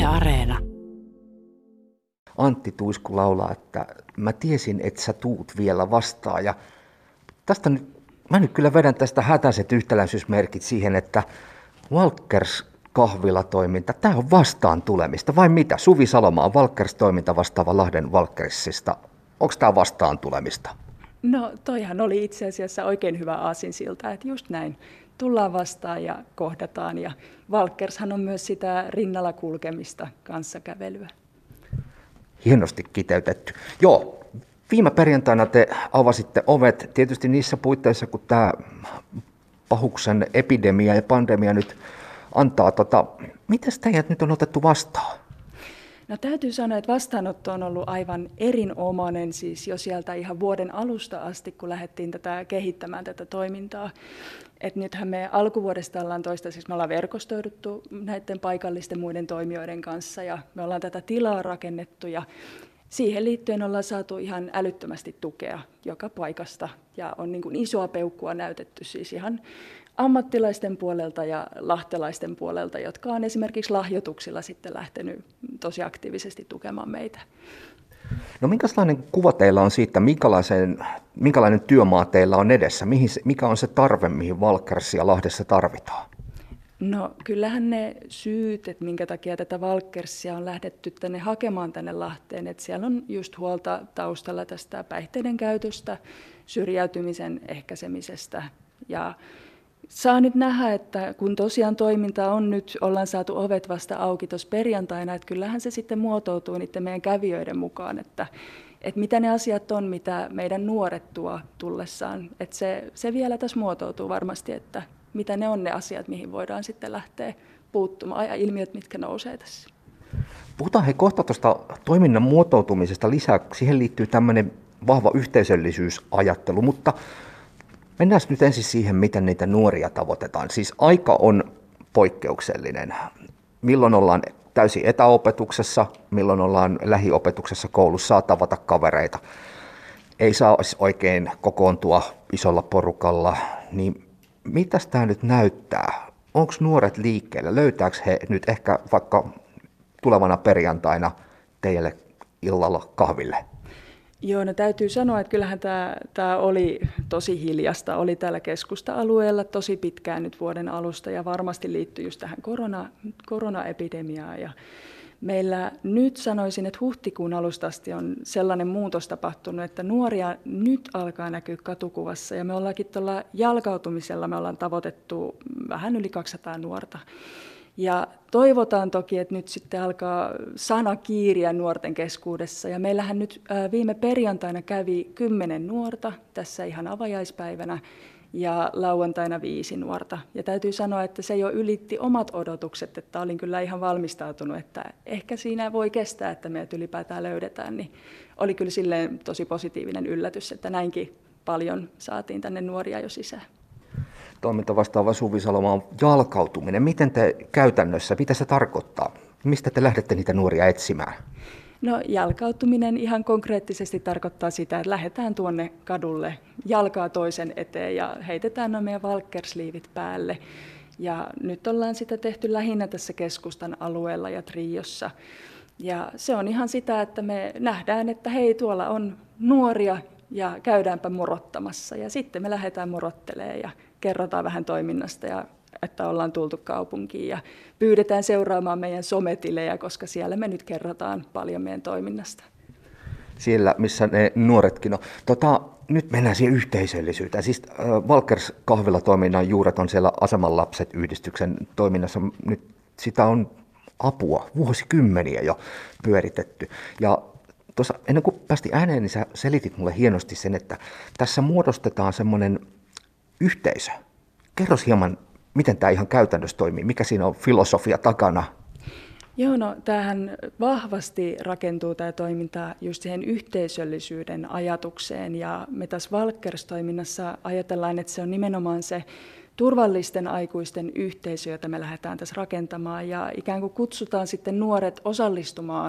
Areena. Antti Tuisku laulaa, että mä tiesin, että sä tuut vielä vastaan. Ja tästä mä nyt kyllä vedän tästä hätäiset yhtäläisyysmerkit siihen, että Walkers kahvilatoiminta, tämä on vastaan tulemista vai mitä? Suvi Salomaa on Walkers-toiminta vastaava Lahden Walkersista. Onko tämä vastaan tulemista? No toihan oli itse asiassa oikein hyvä aasinsilta, että just näin. Tullaan vastaan ja kohdataan ja Walkershan on myös sitä rinnalla kulkemista, kanssakävelyä. Hienosti kiteytetty. Joo, viime perjantaina te avasitte ovet tietysti niissä puitteissa, kun tämä pahuksen epidemia ja pandemia nyt antaa. Miten teidät nyt on otettu vastaan? No täytyy sanoa, että vastaanotto on ollut aivan erinomainen, siis jo sieltä ihan vuoden alusta asti, kun lähdettiin kehittämään tätä toimintaa. Et nythän me alkuvuodesta ollaan toistaiseksi, me ollaan verkostoiduttu näiden paikallisten muiden toimijoiden kanssa ja me ollaan tätä tilaa rakennettu ja siihen liittyen ollaan saatu ihan älyttömästi tukea joka paikasta ja on niin kuin isoa peukkua näytetty siis ihan ammattilaisten puolelta ja lahtelaisten puolelta, jotka on esimerkiksi lahjoituksilla sitten lähtenyt tosi aktiivisesti tukemaan meitä. No minkälainen kuva teillä on siitä, minkälainen työmaa teillä on edessä? Mikä on se tarve, mihin Walkersia Lahdessa tarvitaan? No kyllähän ne syyt, että minkä takia tätä Walkersia on lähdetty hakemaan tänne Lahteen, että siellä on just huolta taustalla tästä päihteiden käytöstä, syrjäytymisen ehkäisemisestä ja saa nyt nähdä, että kun tosiaan toiminta on nyt, ollaan saatu ovet vasta auki tuossa perjantaina, että kyllähän se sitten muotoutuu niiden meidän kävijöiden mukaan, että mitä ne asiat on, mitä meidän nuoret tuo tullessaan. Että se vielä tässä muotoutuu varmasti, että mitä ne on ne asiat, mihin voidaan sitten lähteä puuttumaan ja ilmiöt, mitkä nousee tässä. Puhutaan kohta tuosta toiminnan muotoutumisesta lisää. Siihen liittyy tämmöinen vahva yhteisöllisyysajattelu, mutta mennään nyt ensin siihen, miten niitä nuoria tavoitetaan. Siis aika on poikkeuksellinen. Milloin ollaan täysin etäopetuksessa, milloin ollaan lähiopetuksessa koulussa, saa tavata kavereita. Ei saa oikein kokoontua isolla porukalla. Niin mitäs tämä nyt näyttää? Onko nuoret liikkeellä? Löytääkö he nyt ehkä vaikka tulevana perjantaina teille illalla kahville? Joo, no täytyy sanoa, että kyllähän tämä oli tosi hiljasta. Oli täällä keskusta-alueella tosi pitkään nyt vuoden alusta ja varmasti liittyy just tähän koronaepidemiaan. Ja meillä nyt sanoisin, että huhtikuun alusta asti on sellainen muutos tapahtunut, että nuoria nyt alkaa näkyä katukuvassa ja me ollaankin tuolla jalkautumisella, me ollaan tavoitettu vähän yli 200 nuorta. Ja toivotaan toki, että nyt sitten alkaa sana kiiriä nuorten keskuudessa. Ja meillähän nyt viime perjantaina kävi 10 nuorta tässä ihan avajaispäivänä ja lauantaina 5 nuorta. Ja täytyy sanoa, että se jo ylitti omat odotukset, että olin kyllä ihan valmistautunut, että ehkä siinä voi kestää, että meidät ylipäätään löydetään. Niin oli kyllä silleen tosi positiivinen yllätys, että näinkin paljon saatiin tänne nuoria jo sisään. Toiminta vastaava Suvi Salomaa, jalkautuminen. Miten te käytännössä, mitä se tarkoittaa? Mistä te lähdette niitä nuoria etsimään? No jalkautuminen ihan konkreettisesti tarkoittaa sitä, että lähdetään tuonne kadulle jalkaa toisen eteen ja heitetään nämä meidän Walkersliivit päälle. Ja nyt ollaan sitä tehty lähinnä tässä keskustan alueella ja Triossa. Ja se on ihan sitä, että me nähdään, että hei tuolla on nuoria ja käydäänpä morottamassa. Ja sitten me lähdetään morottelemaan ja kerrotaan vähän toiminnasta ja että ollaan tultu kaupunkiin ja pyydetään seuraamaan meidän sometilejä, koska siellä me nyt kerrotaan paljon meidän toiminnasta. Siellä, missä ne nuoretkin on. Nyt mennään siihen yhteisöllisyyteen. Siis Walkers kahvilatoiminnan juuret on siellä Aseman lapset -yhdistyksen toiminnassa. Nyt sitä on apua vuosikymmeniä jo pyöritetty. Ja tuossa ennen kuin päästiin ääneen, niin sä selitit mulle hienosti sen, että tässä muodostetaan semmoinen yhteisö. Kerros hieman, miten tämä ihan käytännössä toimii, mikä siinä on filosofia takana? Joo, no tämähän vahvasti rakentuu tämä toiminta just siihen yhteisöllisyyden ajatukseen ja me tässä Walkers-toiminnassa ajatellaan, että se on nimenomaan se turvallisten aikuisten yhteisö, jota me lähdetään tässä rakentamaan ja ikään kuin kutsutaan sitten nuoret osallistumaan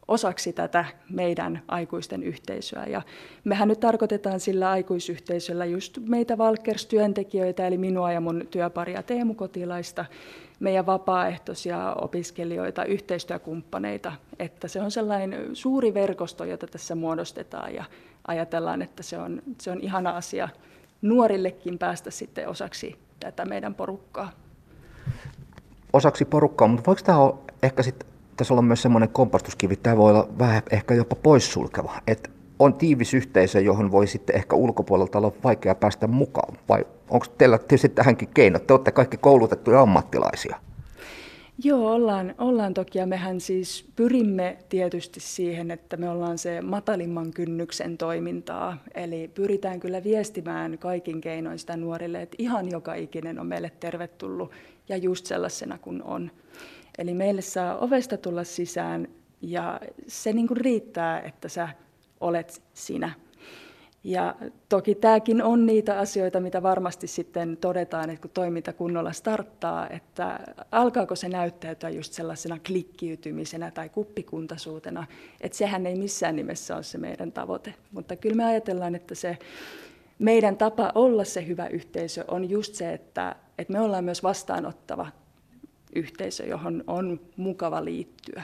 osaksi tätä meidän aikuisten yhteisöä. Ja mehän nyt tarkoitetaan sillä aikuisyhteisöllä just meitä Walkers-työntekijöitä, eli minua ja mun työparia Teemu Kotilaista, meidän vapaaehtoisia opiskelijoita, yhteistyökumppaneita, että se on sellainen suuri verkosto, jota tässä muodostetaan ja ajatellaan, että se on ihana asia nuorillekin päästä sitten osaksi tätä meidän porukkaa. Osaksi porukkaa, mutta voiko tämä olla ehkä sitten tässä olla myös semmoinen kompastuskivi, tämä voi olla vähän ehkä jopa poissulkeva, että on tiivis yhteisö, johon voi sitten ehkä ulkopuolelta olla vaikea päästä mukaan, vai onko teillä tietysti tähänkin keinot? Te olette kaikki koulutettuja ammattilaisia. Joo, ollaan toki, ja mehän siis pyrimme tietysti siihen, että me ollaan se matalimman kynnyksen toimintaa, eli pyritään kyllä viestimään kaikin keinoin sitä nuorille, että ihan joka ikinen on meille tervetullut ja just sellaisena kuin on. Eli meille saa ovesta tulla sisään ja se niin kuin riittää, että sä olet sinä. Ja toki tämäkin on niitä asioita, mitä varmasti sitten todetaan, että kun toiminta kunnolla starttaa, että alkaako se näyttäytyä just sellaisena klikkiytymisenä tai kuppikuntaisuutena, että sehän ei missään nimessä ole se meidän tavoite. Mutta kyllä me ajatellaan, että se meidän tapa olla se hyvä yhteisö on just se, että me ollaan myös vastaanottava yhteisö, johon on mukava liittyä.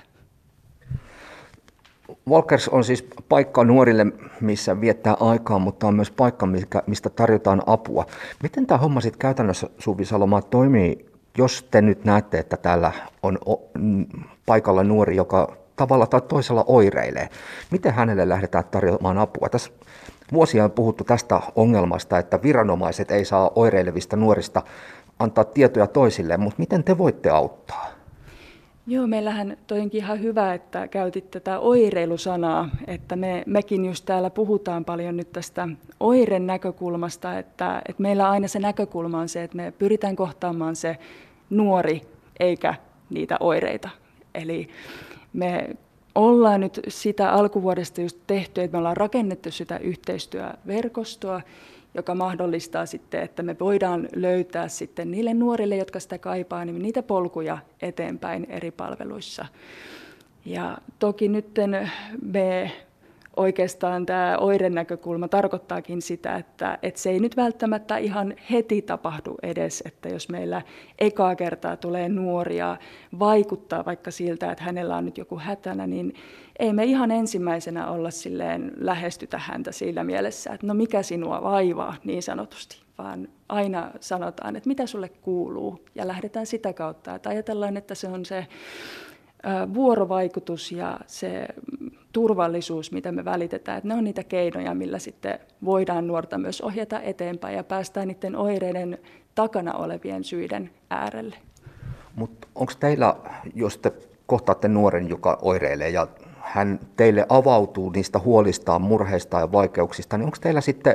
Walkers on siis paikka nuorille, missä viettää aikaa, mutta on myös paikka, mistä tarjotaan apua. Miten tämä homma sitten käytännössä, Suvi Salomaa, toimii, jos te nyt näette, että täällä on paikalla nuori, joka tavalla tai toisella oireilee? Miten hänelle lähdetään tarjoamaan apua? Tässä vuosia on puhuttu tästä ongelmasta, että viranomaiset ei saa oireilevista nuorista antaa tietoja toisilleen, mutta miten te voitte auttaa? Joo, meillähän toinkin ihan hyvä, että käytit tätä oireilusanaa, että mekin just täällä puhutaan paljon nyt tästä oireen näkökulmasta, että meillä aina se näkökulma on se, että me pyritään kohtaamaan se nuori eikä niitä oireita. Eli me ollaan nyt sitä alkuvuodesta just tehty, että me ollaan rakennettu sitä yhteistyöverkostoa, joka mahdollistaa sitten, että me voidaan löytää sitten niille nuorille, jotka sitä kaipaa, niin niitä polkuja eteenpäin eri palveluissa. Ja toki nyt me oikeastaan tämä oireen näkökulma tarkoittaakin sitä, että se ei nyt välttämättä ihan heti tapahdu edes, että jos meillä ekaa kertaa tulee nuoria, vaikuttaa vaikka siltä, että hänellä on nyt joku hätänä, niin ei me ihan ensimmäisenä olla silleen lähestytä häntä siinä mielessä, että no mikä sinua vaivaa niin sanotusti, vaan aina sanotaan, että mitä sulle kuuluu ja lähdetään sitä kautta, että ajatellaan, että se on se vuorovaikutus ja se turvallisuus, mitä me välitetään, että ne on niitä keinoja, millä sitten voidaan nuorta myös ohjata eteenpäin ja päästään niiden oireiden takana olevien syiden äärelle. Mutta onko teillä, jos te kohtaatte nuoren, joka oireilee ja hän teille avautuu niistä huolistaan, murheistaan ja vaikeuksista, niin onko teillä sitten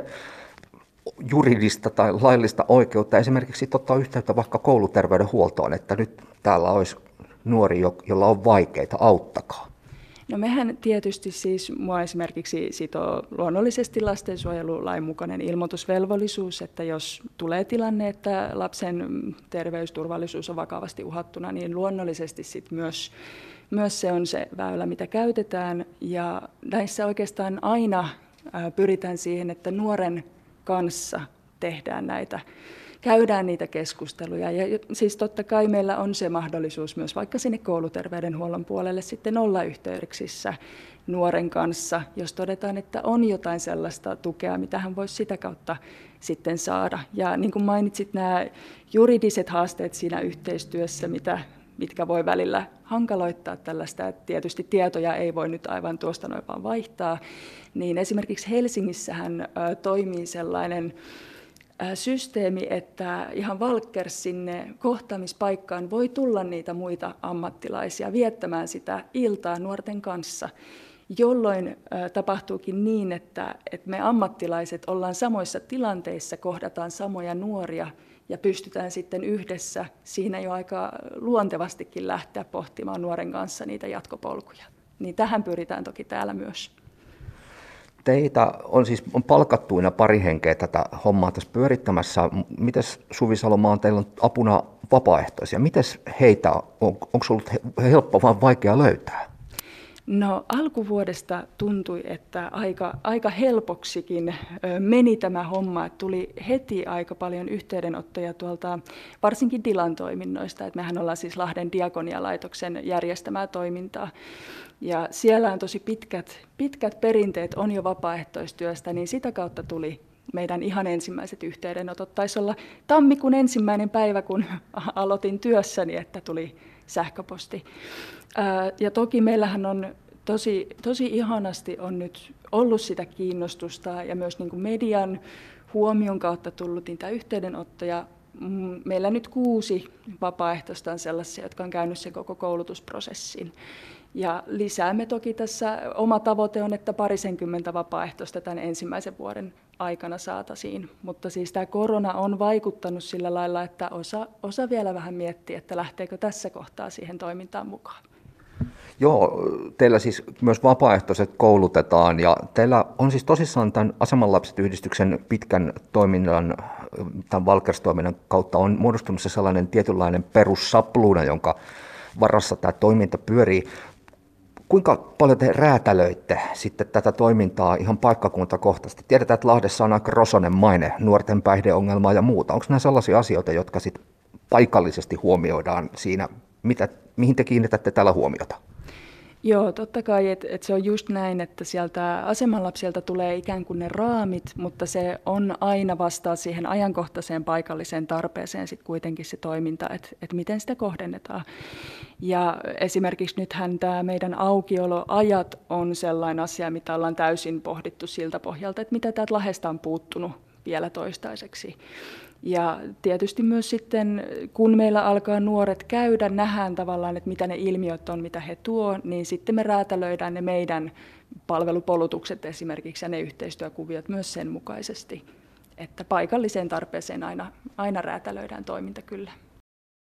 juridista tai laillista oikeutta esimerkiksi ottaa yhteyttä vaikka kouluterveydenhuoltoon, että nyt täällä olisi nuori, jolla on vaikeita, auttakaa? No mehän tietysti siis, mua esimerkiksi sitoo luonnollisesti lastensuojelulain mukainen ilmoitusvelvollisuus, että jos tulee tilanne, että lapsen terveysturvallisuus on vakavasti uhattuna, niin luonnollisesti sit myös se on se väylä, mitä käytetään. Ja näissä oikeastaan aina pyritään siihen, että nuoren kanssa käydään niitä keskusteluja. Ja siis totta kai meillä on se mahdollisuus myös vaikka sinne kouluterveydenhuollon puolelle sitten olla yhteyksissä nuoren kanssa, jos todetaan, että on jotain sellaista tukea, mitä hän voisi sitä kautta sitten saada. Ja niin kuin mainitsit, nämä juridiset haasteet siinä yhteistyössä, mitkä voi välillä hankaloittaa tällaista, että tietysti tietoja ei voi nyt aivan tuosta noin vaan vaihtaa, niin esimerkiksi Helsingissähän toimii sellainen systeemi, että ihan Walkers sinne kohtaamispaikkaan voi tulla niitä muita ammattilaisia viettämään sitä iltaa nuorten kanssa, jolloin tapahtuukin niin, että me ammattilaiset ollaan samoissa tilanteissa, kohdataan samoja nuoria ja pystytään sitten yhdessä siinä jo aika luontevastikin lähteä pohtimaan nuoren kanssa niitä jatkopolkuja. Niin tähän pyritään toki täällä myös. Teitä on palkattuina pari henkeä tätä hommaa tässä pyörittämässä. Mites Suvi Salomaa, teillä on apuna vapaaehtoisia? Mites heitä, onko ollut helppo vai vaikea löytää? No alkuvuodesta tuntui, että aika helpoksikin meni tämä homma, että tuli heti aika paljon yhteydenottoja tuolta varsinkin Dilan toiminnoista, että mehän ollaan siis Lahden Diakonialaitoksen järjestämää toimintaa. Ja siellä on tosi pitkät perinteet on jo vapaaehtoistyöstä, niin sitä kautta tuli meidän ihan ensimmäiset yhteydenotot. Taisi olla tammikuun 1. päivä, kun aloitin työssäni, että tuli sähköposti. Ja toki meillähän on tosi ihanasti on nyt ollut sitä kiinnostusta ja myös niin kuin median huomion kautta tullut niitä yhteydenottoja. Meillä nyt 6 vapaaehtoista on sellaisia, jotka on käynyt sen koko koulutusprosessin. Ja lisäämme toki tässä, oma tavoite on, että 20 vapaaehtoista tämän ensimmäisen vuoden aikana saataisiin. Mutta siis tämä korona on vaikuttanut sillä lailla, että osa vielä vähän miettii, että lähteekö tässä kohtaa siihen toimintaan mukaan. Joo, teillä siis myös vapaaehtoiset koulutetaan ja teillä on siis tosissaan tämän Asemanlapset-yhdistyksen pitkän toiminnan, tämän Valkers-toiminnan kautta on muodostunut se sellainen tietynlainen perussapluuna, jonka varassa tämä toiminta pyörii. Kuinka paljon te räätälöitte sitten tätä toimintaa ihan paikkakuntakohtaisesti? Tiedetään, että Lahdessa on aika rosoinen maine, nuorten päihdeongelmaa ja muuta. Onko nämä sellaisia asioita, jotka sitten paikallisesti huomioidaan siinä, mihin te kiinnitätte tällä huomiota? Joo, totta kai, että se on just näin, että sieltä asemanlapsielta tulee ikään kuin ne raamit, mutta se on aina vastaa siihen ajankohtaiseen paikalliseen tarpeeseen sitten kuitenkin se toiminta, että miten sitä kohdennetaan. Ja esimerkiksi nythän tämä meidän aukioloajat on sellainen asia, mitä ollaan täysin pohdittu siltä pohjalta, että mitä täältä Lahdesta on puuttunut vielä toistaiseksi. Ja tietysti myös sitten, kun meillä alkaa nuoret käydä, nähdään tavallaan, että mitä ne ilmiöt on, mitä he tuo, niin sitten me räätälöidään ne meidän palvelupolutukset esimerkiksi ja ne yhteistyökuviot myös sen mukaisesti, että paikalliseen tarpeeseen aina räätälöidään toiminta kyllä.